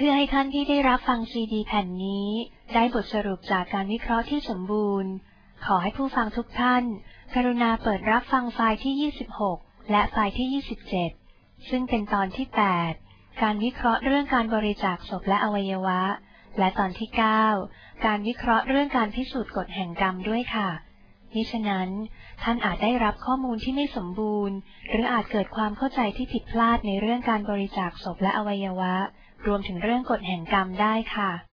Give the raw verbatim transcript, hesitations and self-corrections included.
พื่อให้ท่านที่ได้รับฟังซีดีแผ่นนี้ได้บทสรุปจากการวิเคราะห์ที่สมบูรณ์ขอให้ผู้ฟังทุกท่านกรุณาเปิดรับฟังไฟล์ที่ยี่สิบหกและไฟล์ที่ยี่สิบเจ็ดซึ่งเป็นตอนที่แปดการวิเคราะห์เรื่องการบริจาคศพและอวัยวะและตอนที่เก้าการวิเคราะห์เรื่องการพิสูจน์กฎแห่งกรรมด้วยค่ะมิฉะนั้นท่านอาจได้รับข้อมูลที่ไม่สมบูรณ์หรืออาจเกิดความเข้าใจที่ผิดพลาดในเรื่องการบริจาคศพและอวัยวะรวมถึงเรื่องกฎแห่งกรรมได้ค่ะ